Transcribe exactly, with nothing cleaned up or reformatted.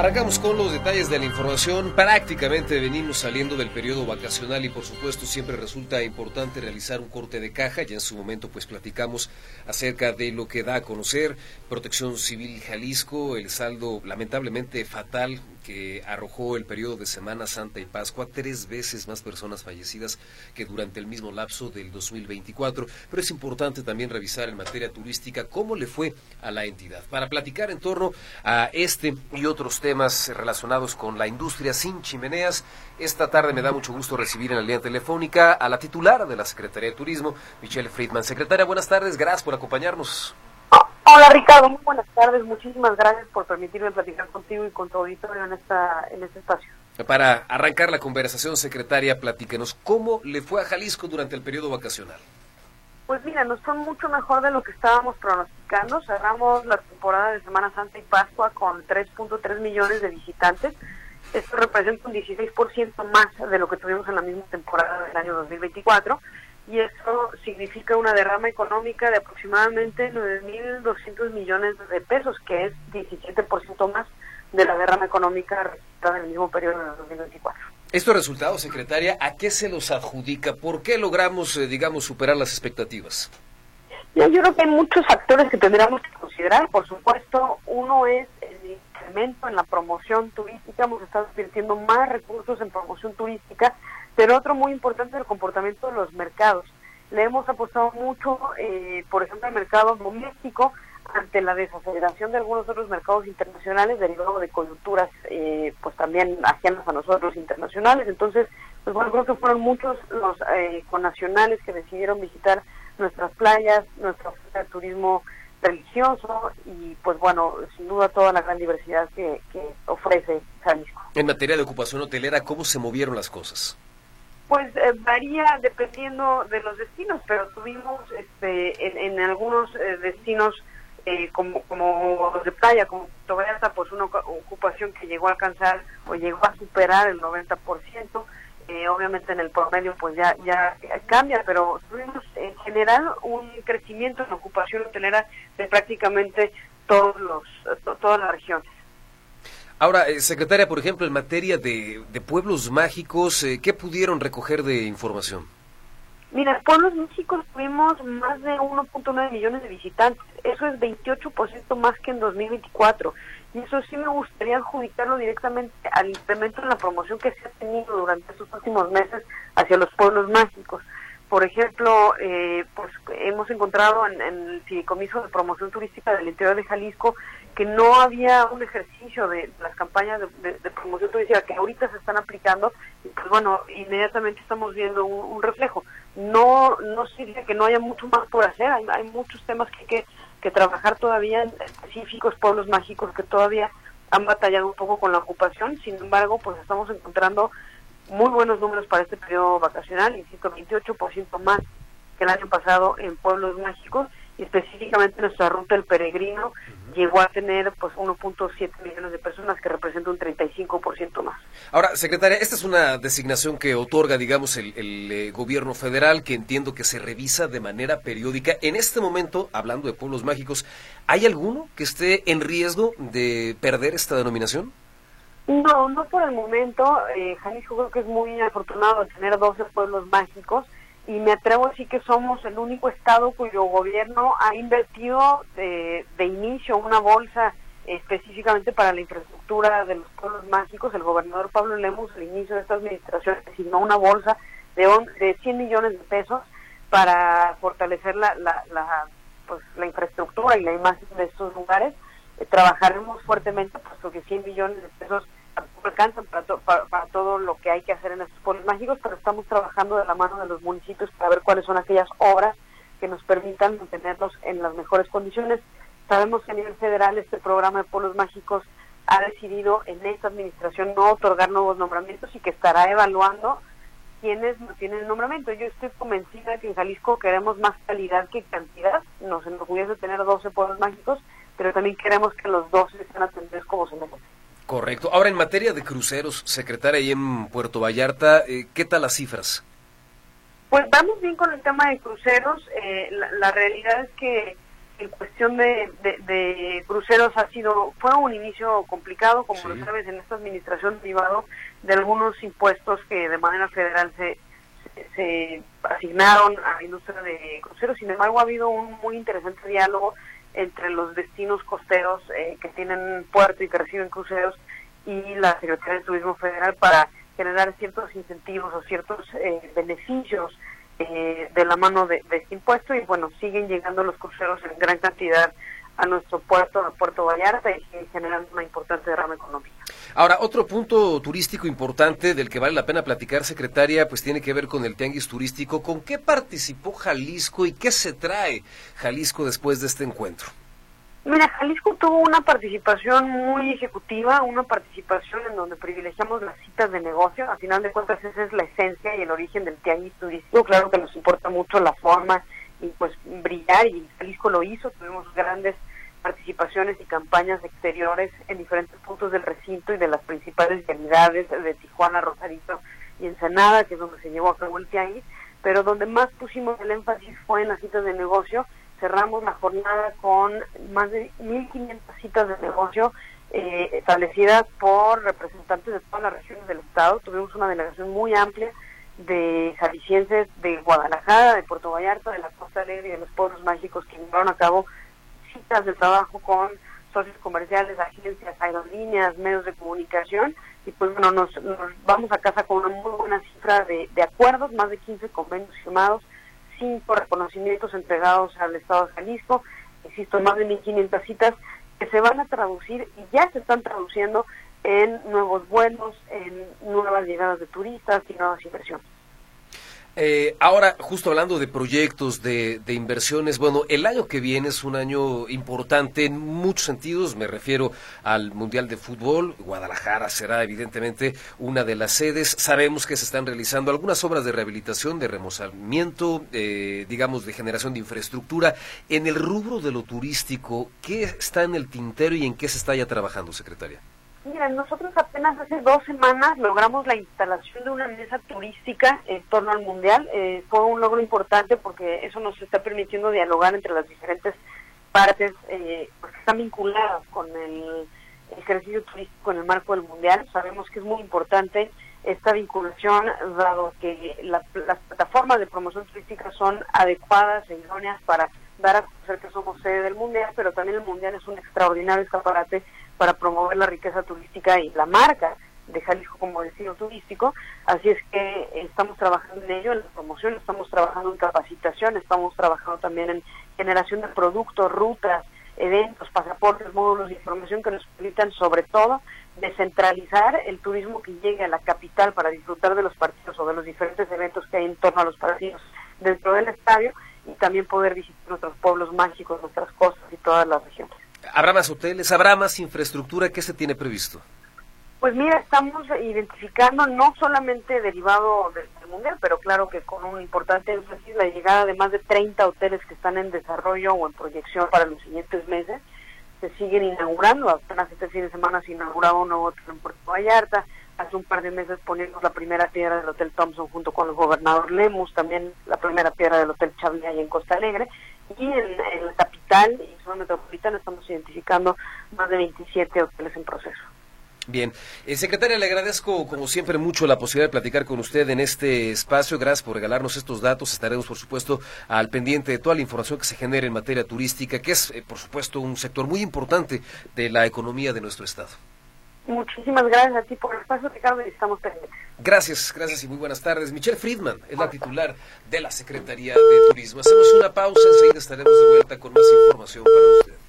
Arrancamos con los detalles de la información. Prácticamente venimos saliendo del periodo vacacional y por supuesto siempre resulta importante realizar un corte de caja. Ya en su momento pues platicamos acerca de lo que da a conocer Protección Civil Jalisco, el saldo lamentablemente fatal que arrojó el periodo de Semana Santa y Pascua, tres veces más personas fallecidas que durante el mismo lapso del dos mil veinticuatro, pero es importante también revisar en materia turística cómo le fue a la entidad. Para platicar en torno a este y otros temas relacionados con la industria sin chimeneas, esta tarde me da mucho gusto recibir en la línea telefónica a la titular de la Secretaría de Turismo, Michelle Friedman. Secretaria, buenas tardes, gracias por acompañarnos. Hola Ricardo, muy buenas tardes, muchísimas gracias por permitirme platicar contigo y con tu auditorio en esta en este espacio. Para arrancar la conversación, secretaria, platíquenos, ¿cómo le fue a Jalisco durante el periodo vacacional? Pues mira, nos fue mucho mejor de lo que estábamos pronosticando. Cerramos la temporada de Semana Santa y Pascua con tres punto tres millones de visitantes. Esto representa un dieciséis por ciento más de lo que tuvimos en la misma temporada del año dos mil veinticuatro. Y eso significa una derrama económica de aproximadamente nueve mil doscientos millones de pesos, que es diecisiete por ciento más de la derrama económica registrada en el mismo periodo de dos mil veinticuatro. Estos resultados, secretaria, ¿a qué se los adjudica? ¿Por qué logramos, eh, digamos, superar las expectativas? Yo, yo creo que hay muchos factores que tendríamos que considerar. Por supuesto, uno es el incremento en la promoción turística. Hemos estado invirtiendo más recursos en promoción turística, pero otro muy importante es el comportamiento de los mercados. Le hemos apostado mucho, eh, por ejemplo, al mercado doméstico ante la desaceleración de algunos otros mercados internacionales derivado de coyunturas, eh, pues también ajenas a nosotros internacionales. Entonces, pues bueno, creo que fueron muchos los eh, connacionales que decidieron visitar nuestras playas, nuestra oferta de turismo religioso y pues bueno, sin duda toda la gran diversidad que, que ofrece Jalisco. En materia de ocupación hotelera, ¿cómo se movieron las cosas? Pues eh, varía dependiendo de los destinos, pero tuvimos este, en, en algunos eh, destinos eh, como, como los de playa, como Puerto Vallarta, pues una ocupación que llegó a alcanzar o llegó a superar el noventa por ciento. Eh, obviamente en el promedio pues ya ya cambia, pero tuvimos en general un crecimiento en la ocupación hotelera de prácticamente todos los to, todas las regiones. Ahora, eh, secretaria, por ejemplo, en materia de, de pueblos mágicos, eh, ¿qué pudieron recoger de información? Mira, en Pueblos Mágicos tuvimos más de uno punto nueve millones de visitantes, eso es veintiocho por ciento más que en dos mil veinticuatro, y eso sí me gustaría adjudicarlo directamente al incremento en la promoción que se ha tenido durante estos últimos meses hacia los pueblos mágicos. Por ejemplo, eh, pues hemos encontrado en, en el Fideicomiso de Promoción Turística del interior de Jalisco que no había un ejercicio de, de las campañas de, de, de promoción turística que ahorita se están aplicando, y pues bueno, inmediatamente estamos viendo un, un reflejo. No no sirve que no haya mucho más por hacer, hay, hay muchos temas que hay que, que trabajar todavía, específicos, pueblos mágicos que todavía han batallado un poco con la ocupación. Sin embargo, pues estamos encontrando muy buenos números para este periodo vacacional, insisto, veintiocho por ciento más que el año pasado en pueblos mágicos, y específicamente nuestra ruta del peregrino uh-huh. llegó a tener pues uno punto siete millones de personas, que representa un treinta y cinco por ciento más. Ahora, secretaria, esta es una designación que otorga, digamos, el, el eh, gobierno federal, que entiendo que se revisa de manera periódica. En este momento, hablando de pueblos mágicos, ¿hay alguno que esté en riesgo de perder esta denominación? No, no por el momento. eh, Jalisco creo que es muy afortunado de tener doce pueblos mágicos, y me atrevo a decir que somos el único estado cuyo gobierno ha invertido de, de inicio una bolsa específicamente para la infraestructura de los pueblos mágicos. El gobernador Pablo Lemus, al inicio de esta administración, asignó una bolsa de, on, de cien millones de pesos para fortalecer la, la, la, pues, la infraestructura y la imagen de estos lugares. Eh, trabajaremos fuertemente, puesto que cien millones de pesos tampoco alcanzan para, to, para, para todo lo que hay que hacer en estos pueblos mágicos, pero estamos trabajando de la mano de los municipios para ver cuáles son aquellas obras que nos permitan mantenerlos en las mejores condiciones. Sabemos que a nivel federal este programa de pueblos mágicos ha decidido en esta administración no otorgar nuevos nombramientos y que estará evaluando quienes no tienen nombramiento. Yo estoy convencida que en Jalisco queremos más calidad que cantidad. Nos enorgullece tener doce pueblos mágicos, pero también queremos que los doce estén atendidos como se merecen. Correcto. Ahora, en materia de cruceros, secretaria, ahí en Puerto Vallarta, eh, ¿qué tal las cifras? Pues vamos bien con el tema de cruceros. Eh, la, la realidad es que en cuestión cuestión de, de, de cruceros ha sido, fue un inicio complicado, como sí. lo sabes, en esta administración privada, de algunos impuestos que de manera federal se, se, se asignaron a la industria de cruceros. Sin embargo, ha habido un muy interesante diálogo entre los destinos costeros eh, que tienen puerto y que reciben cruceros y la Secretaría de Turismo Federal para generar ciertos incentivos o ciertos eh, beneficios eh, de la mano de, de este impuesto. Y bueno, siguen llegando los cruceros en gran cantidad a nuestro puerto, a Puerto Vallarta, y siguen generando una importante derrama económica. Ahora, otro punto turístico importante del que vale la pena platicar, secretaria, pues tiene que ver con el tianguis turístico. ¿Con qué participó Jalisco y qué se trae Jalisco después de este encuentro? Mira, Jalisco tuvo una participación muy ejecutiva, una participación en donde privilegiamos las citas de negocio. A final de cuentas, esa es la esencia y el origen del tianguis turístico. Claro que nos importa mucho la forma y pues brillar, y Jalisco lo hizo. Tuvimos grandes participaciones y campañas exteriores en diferentes puntos del recinto y de las principales vialidades de Tijuana, Rosarito y Ensenada, que es donde se llevó a cabo el tianguis, pero donde más pusimos el énfasis fue en las citas de negocio. Cerramos la jornada con más de mil quinientas citas de negocio eh, establecidas por representantes de todas las regiones del estado. Tuvimos una delegación muy amplia de jaliscienses de Guadalajara, de Puerto Vallarta, de la Costa Alegre y de los pueblos mágicos, que llevaron a cabo citas de trabajo con socios comerciales, agencias, aerolíneas, medios de comunicación. Y pues bueno, nos, nos vamos a casa con una muy buena cifra de, de acuerdos, más de quince convenios firmados, cinco reconocimientos entregados al Estado de Jalisco, insisto, más de mil quinientas citas que se van a traducir y ya se están traduciendo en nuevos vuelos, en nuevas llegadas de turistas y nuevas inversiones. Eh, ahora, justo hablando de proyectos, de, de inversiones, bueno, el año que viene es un año importante en muchos sentidos. Me refiero al Mundial de Fútbol. Guadalajara será evidentemente una de las sedes. Sabemos que se están realizando algunas obras de rehabilitación, de remozamiento, eh, digamos, de generación de infraestructura. En el rubro de lo turístico, ¿qué está en el tintero y en qué se está ya trabajando, secretaria? Mira, nosotros apenas hace dos semanas logramos la instalación de una mesa turística en torno al Mundial. Eh, fue un logro importante porque eso nos está permitiendo dialogar entre las diferentes partes eh, porque están vinculadas con el ejercicio turístico en el marco del Mundial. Sabemos que es muy importante esta vinculación, dado que la, las plataformas de promoción turística son adecuadas e idóneas para dar a conocer que somos sede del Mundial, pero también el Mundial es un extraordinario escaparate para promover la riqueza turística y la marca de Jalisco como destino turístico. Así es que estamos trabajando en ello, en la promoción, estamos trabajando en capacitación, estamos trabajando también en generación de productos, rutas, eventos, pasaportes, módulos de información que nos permitan sobre todo descentralizar el turismo que llegue a la capital para disfrutar de los partidos o de los diferentes eventos que hay en torno a los partidos dentro del estadio, y también poder visitar nuestros pueblos mágicos, nuestras costas y todas las regiones. ¿Habrá más hoteles? ¿Habrá más infraestructura? ¿Qué se tiene previsto? Pues mira, estamos identificando no solamente derivado del, del Mundial, pero claro que con un importante énfasis la llegada de más de treinta hoteles que están en desarrollo o en proyección para los siguientes meses. Se siguen inaugurando, apenas este fin de semana se inauguraba un nuevo hotel en Puerto Vallarta. Hace un par de meses ponimos la primera piedra del Hotel Thompson junto con el gobernador Lemus, también la primera piedra del Hotel Chablis allá en Costa Alegre. Y en, en la capital y zona metropolitana estamos identificando más de veintisiete hoteles en proceso. Bien, eh, secretaria, le agradezco como siempre mucho la posibilidad de platicar con usted en este espacio. Gracias por regalarnos estos datos. Estaremos, por supuesto, al pendiente de toda la información que se genere en materia turística, que es, eh, por supuesto, un sector muy importante de la economía de nuestro estado. Muchísimas gracias a ti por el espacio, Ricardo, y estamos pendientes. Gracias, gracias y muy buenas tardes. Michelle Friedman es la titular de la Secretaría de Turismo. Hacemos una pausa, enseguida estaremos de vuelta con más información para usted.